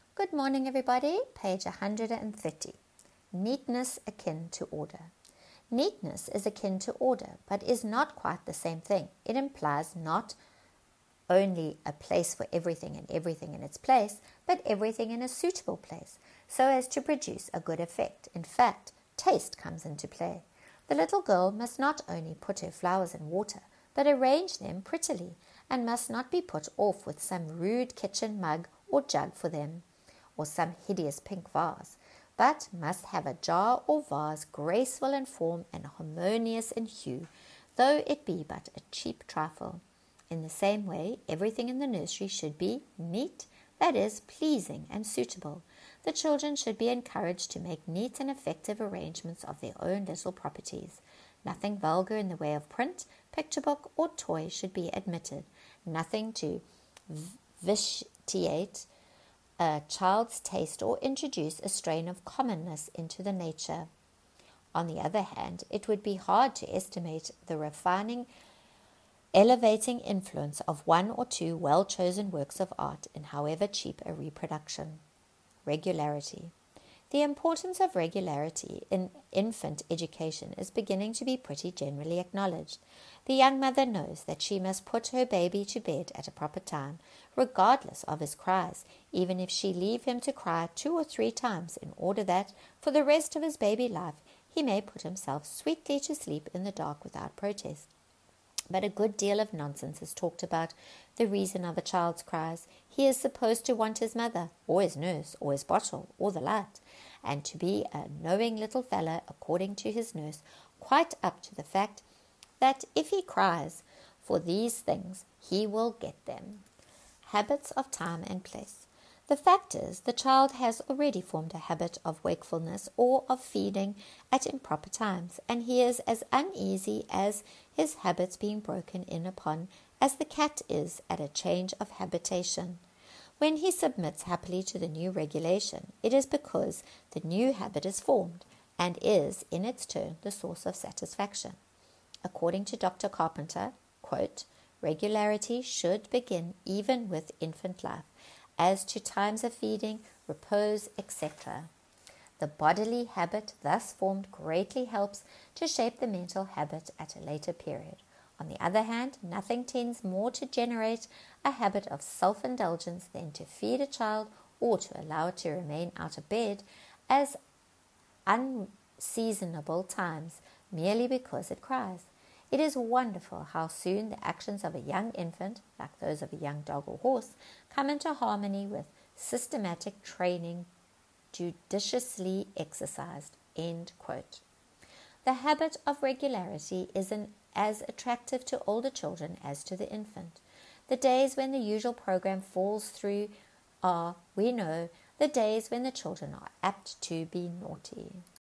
Good morning, everybody. Page 130. Neatness akin to order. Neatness is akin to order, but is not quite the same thing. It implies not only a place for everything and everything in its place, but everything in a suitable place, so as to produce a good effect. In fact, taste comes into play. The little girl must not only put her flowers in water, but arrange them prettily, and must not be put off with some rude kitchen mug or jug for them, or some hideous pink vase, but must have a jar or vase graceful in form and harmonious in hue, though it be but a cheap trifle. In the same way, everything in the nursery should be neat, that is, pleasing and suitable. The children should be encouraged to make neat and effective arrangements of their own little properties. Nothing vulgar in the way of print, picture book, or toy should be admitted. Nothing to vitiate a child's taste or introduce a strain of commonness into the nature. On the other hand, it would be hard to estimate the refining, elevating influence of one or two well-chosen works of art in however cheap a reproduction. Regularity. The importance of regularity in infant education is beginning to be pretty generally acknowledged. The young mother knows that she must put her baby to bed at a proper time, regardless of his cries, even if she leave him to cry 2 or 3 times, in order that, for the rest of his baby life, he may put himself sweetly to sleep in the dark without protest. But a good deal of nonsense is talked about the reason of a child's cries. He is supposed to want his mother, or his nurse, or his bottle, or the light, and to be a knowing little fellow, according to his nurse, quite up to the fact that if he cries for these things, he will get them. Habits of time and place. The fact is, the child has already formed a habit of wakefulness or of feeding at improper times, and he is as uneasy as his habits being broken in upon as the cat is at a change of habitation. When he submits happily to the new regulation, it is because the new habit is formed, and is, in its turn, the source of satisfaction. According to Dr. Carpenter, quote, regularity should begin even with infant life, as to times of feeding, repose, etc. The bodily habit thus formed greatly helps to shape the mental habit at a later period. On the other hand, nothing tends more to generate a habit of self-indulgence than to feed a child or to allow it to remain out of bed at unseasonable times merely because it cries. It is wonderful how soon the actions of a young infant, like those of a young dog or horse, come into harmony with systematic training judiciously exercised. End quote. The habit of regularity is as attractive to older children as to the infant. The days when the usual program falls through are, we know, the days when the children are apt to be naughty.